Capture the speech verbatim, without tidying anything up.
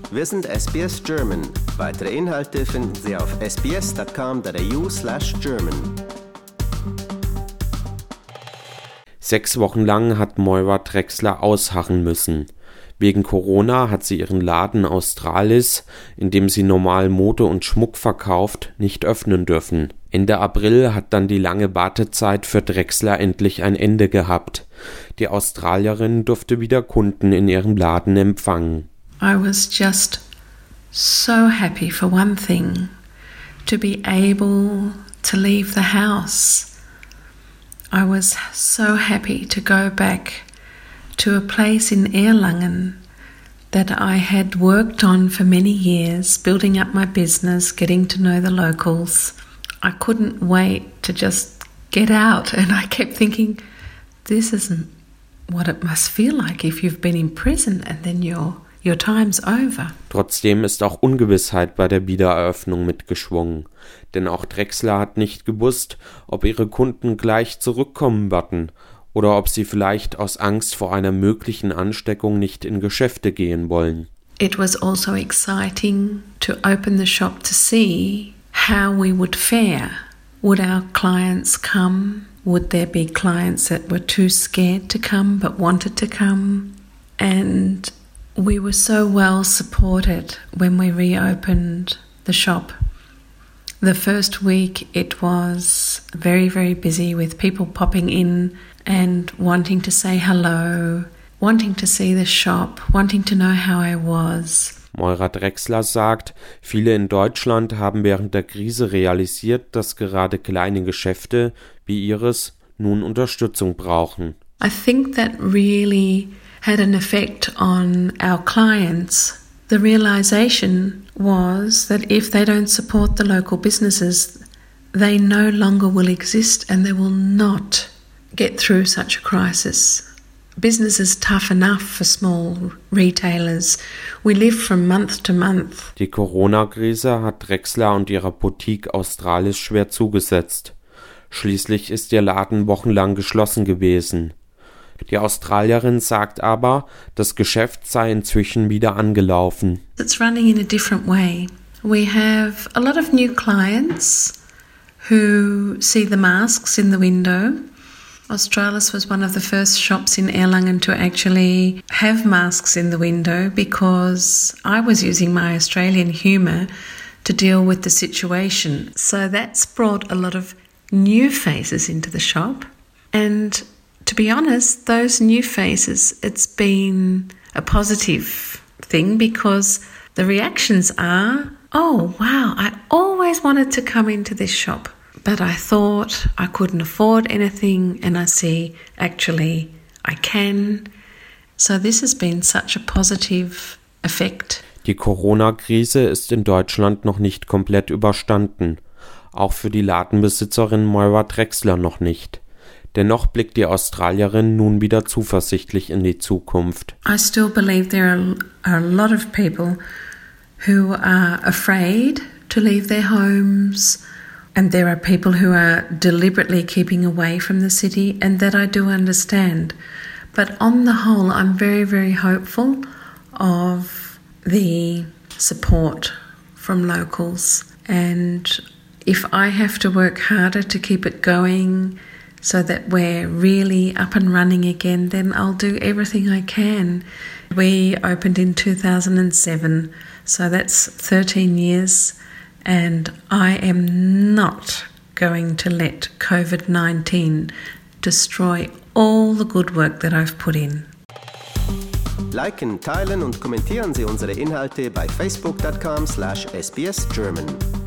Wir sind S B S German. Weitere Inhalte finden Sie auf sbs.com.au slash German. Sechs Wochen lang hat Moira Drechsler ausharren müssen. Wegen Corona hat sie ihren Laden Australis, in dem sie normal Mode und Schmuck verkauft, nicht öffnen dürfen. Ende April hat dann die lange Wartezeit für Drechsler endlich ein Ende gehabt. Die Australierin durfte wieder Kunden in ihrem Laden empfangen. I was just so happy for one thing, to be able to leave the house. I was so happy to go back to a place in Erlangen that I had worked on for many years, building up my business, getting to know the locals. I couldn't wait to just get out, and I kept thinking, this isn't what it must feel like if you've been in prison and then you're Your time's over. Trotzdem ist auch Ungewissheit bei der Wiedereröffnung mitgeschwungen. Denn auch Drechsler hat nicht gewusst, ob ihre Kunden gleich zurückkommen werden oder ob sie vielleicht aus Angst vor einer möglichen Ansteckung nicht in Geschäfte gehen wollen. It was also exciting to open the shop to see how we would fare. Would our clients come? Would there be clients that were too scared to come but wanted to come? And we were so well supported when we reopened the shop. The first week it was very, very busy with people popping in and wanting to say hello, wanting to see the shop, wanting to know how I was. Moira Drechsler sagt, viele in Deutschland haben während der Krise realisiert, dass gerade kleine Geschäfte wie ihres nun Unterstützung brauchen. I think that really had an effect on our clients. The realization was that if they don't support the local businesses, they no longer will exist and they will not get through such a crisis. Business is tough enough for small retailers. We live from month to month. Die Corona-Krise hat Drechsler und ihrer Boutique Australis schwer zugesetzt. Schließlich ist ihr Laden wochenlang geschlossen gewesen. Die Australierin sagt aber, das Geschäft sei inzwischen wieder angelaufen. It's running in a different way. We have a lot of new clients who see the masks in the window. Australis was one of the first shops in Erlangen to actually have masks in the window because I was using my Australian humour to deal with the situation. So that's brought a lot of new faces into the shop, and to be honest, those new faces, it's been a positive thing because the reactions are, oh wow, I always wanted to come into this shop, but I thought I couldn't afford anything, and I see actually I can. So this has been such a positive effect. Die Corona-Krise ist in Deutschland noch nicht komplett überstanden. Auch für die Ladenbesitzerin Moira Drechsler noch nicht. Dennoch blickt die Australierin nun wieder zuversichtlich in die Zukunft. I still believe there are, are a lot of people who are afraid to leave their homes, and there are people who are deliberately keeping away from the city, and that I do understand. But on the whole, I'm very, very hopeful of the support from locals. And if I have to work harder to keep it going so that we're really up and running again, then I'll do everything I can. We opened in two thousand seven, so that's thirteen years, and I am not going to let covid nineteen destroy all the good work that I've put in. Liken, teilen und kommentieren Sie unsere Inhalte bei facebook dot com slash S B S German.